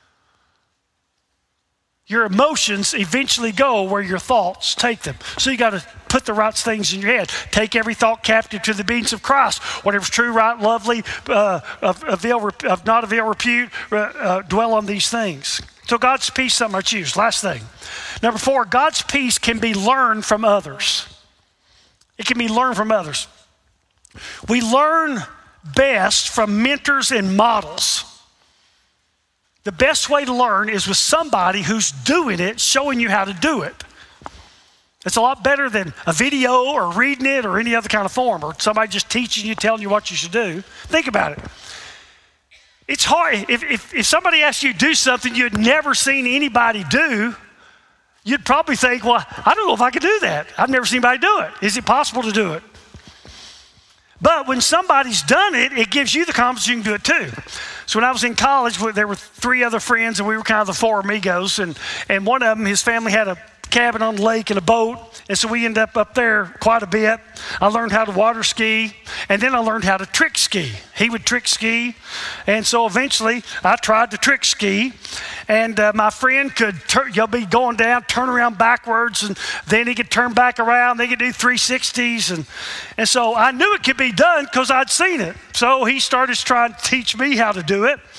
Your emotions eventually go where your thoughts take them. So you got to put the right things in your head. Take every thought captive to the obedience of Christ. Whatever's true, right, lovely, of not of ill repute, dwell on these things. So God's peace, something I choose. Last thing. Number 4, God's peace can be learned from others. It can be learned from others. We learn best from mentors and models. The best way to learn is with somebody who's doing it, showing you how to do it. It's a lot better than a video or reading it or any other kind of form, or somebody just teaching you, telling you what you should do. Think about it. It's hard. If somebody asked you to do something you had never seen anybody do, you'd probably think, well, I don't know if I could do that. I've never seen anybody do it. Is it possible to do it? But when somebody's done it, it gives you the confidence you can do it too. So when I was in college, there were 3 other friends, and we were kind of the 4 amigos. And one of them, his family had a cabin on the lake and a boat. And so we ended up there quite a bit. I learned how to water ski, and then I learned how to trick ski. He would trick ski. And so eventually I tried to trick ski. And my friend could be going down, turn around backwards, and then he could turn back around. They could do 360s. And so I knew it could be done because I'd seen it. So he started trying to teach me how to do it.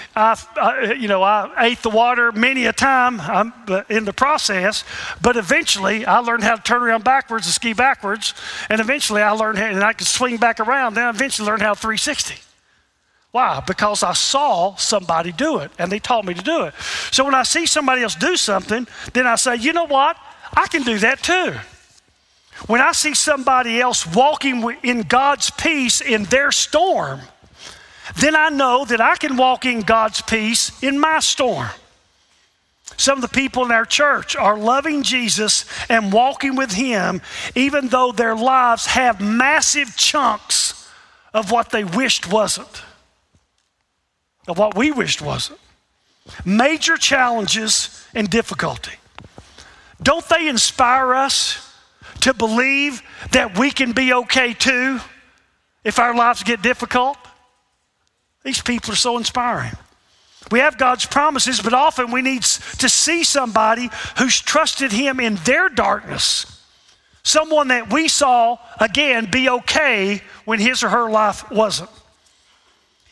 I ate the water many a time in the process, but eventually I learned how to turn around backwards and ski backwards, and eventually I learned how, and I could swing back around. Then I eventually learned how to 360. Why? Because I saw somebody do it, and they taught me to do it. So when I see somebody else do something, then I say, you know what? I can do that too. When I see somebody else walking in God's peace in their storm, then I know that I can walk in God's peace in my storm. Some of the people in our church are loving Jesus and walking with him, even though their lives have massive chunks of what they wished wasn't, of what we wished wasn't. Major challenges and difficulty. Don't they inspire us to believe that we can be okay too if our lives get difficult? These people are so inspiring. We have God's promises, but often we need to see somebody who's trusted him in their darkness. Someone that we saw, again, be okay when his or her life wasn't.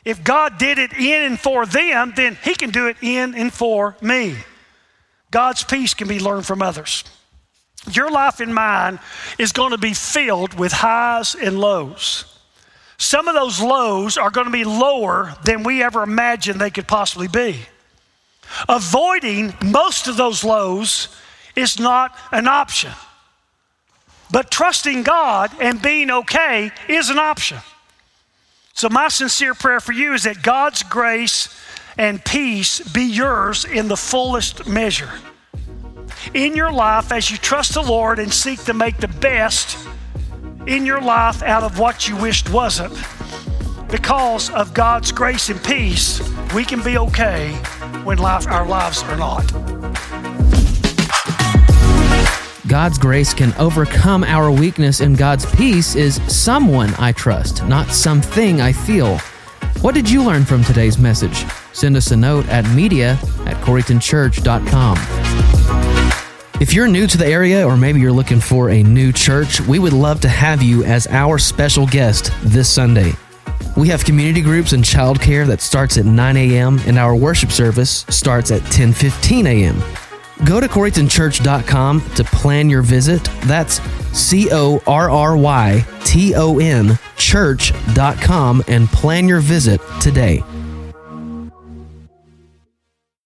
If God did it in and for them, then he can do it in and for me. God's peace can be learned from others. Your life and mine is going to be filled with highs and lows. Some of those lows are going to be lower than we ever imagined they could possibly be. Avoiding most of those lows is not an option. But trusting God and being okay is an option. So my sincere prayer for you is that God's grace and peace be yours in the fullest measure. In your life, as you trust the Lord and seek to make the best in your life out of what you wished wasn't, because of God's grace and peace, we can be okay when our lives are not. God's grace can overcome our weakness, and God's peace is someone I trust, not something I feel. What did you learn from today's message? Send us a note at media@coreytonchurch.com. If you're new to the area, or maybe you're looking for a new church, we would love to have you as our special guest this Sunday. We have community groups and childcare that starts at 9 a.m., and our worship service starts at 10:15 a.m. Go to CoreytonChurch.com to plan your visit. That's CORRYTON church.com and plan your visit today.